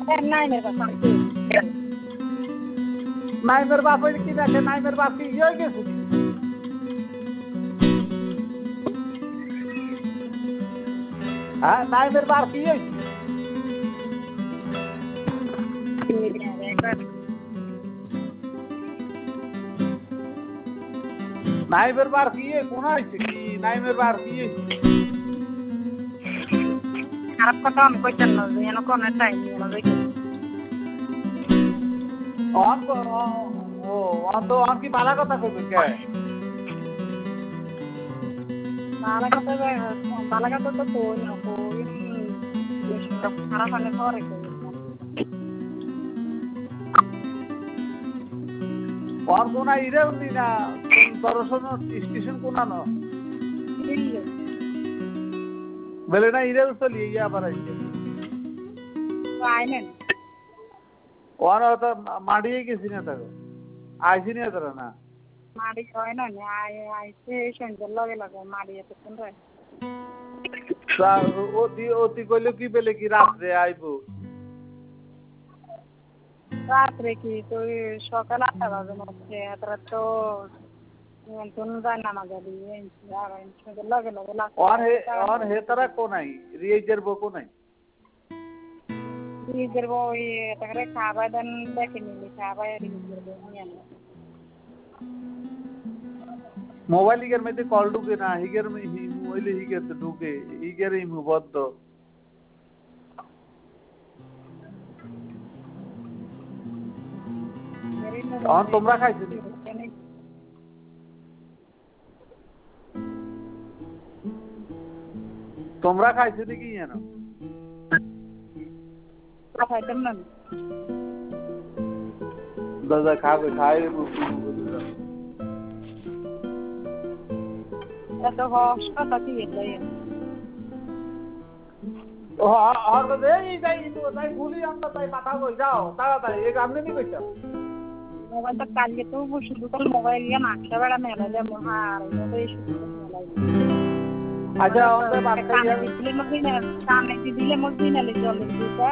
নাইমের বাপ নাইমের বাপ হইলে কি দেখে নাইমের বাপ কি হয়ে গেছে হ্যাঁ নাইমের বাপ কি হয়েছে নাইমের বার কি কোন হয়েছে কি নাইমের বার কি খারাপ কথা আমি কইতেন না যে এনে কোন টাইম অন ও অন তো অন কি বালা কথা কইবে কে বালা কথা তো কই না কই খারাপ হলে পরে অন কোন ইরে উনি না দর্শন স্টেশন কোন না বলে না ইরে চলি ইয়া আবার আইছে আইনেন ওর তো মাড়িয়ে গেছি না তাকে আইসি না তারা না মাড়ি হয় না আইসে সন্ধ্যের লগে লগে মাড়ি এত সুন্দর অতি কইলে কি পেলে কি রাত্রে আইবো রাত্রে কি তুই সকাল 8টা বাজে মধ্যে এতটা তো নিয়ন্ত্রণ যায় না মাঝে দিয়ে সন্ধ্যের লগে লগে অন হে তারা কোনাই রিয়েজের বো কোনাই নিজের বই তাকে খাবার দেন দেখে নিলি খাবার নিজের বই নিয়ে আনি মোবাইল ইগের মধ্যে কল ঢুকে না হিগের মোবাইল হিগের তো ঢুকে হিগের এই বদ্ধ অন তোমরা খাইছো তোমরা খাইছো নাকি জানো খাইতাম না দাদা খাবে খাই এত হস কথা কি এটাই আর তো এই যাই তো তাই ভুলি আমরা তাই পাঠা কই যাও তাড়াতাড়ি এই আমনে নি কইতাম মোবাইলটা কালকে তো শুধু কাল মোবাইল নিয়ে মাখা বেড়া মেলা যে মহার মোবাইল শুধু আচ্ছা আমাদের বাচ্চা কানে দিলে মদিনা চলে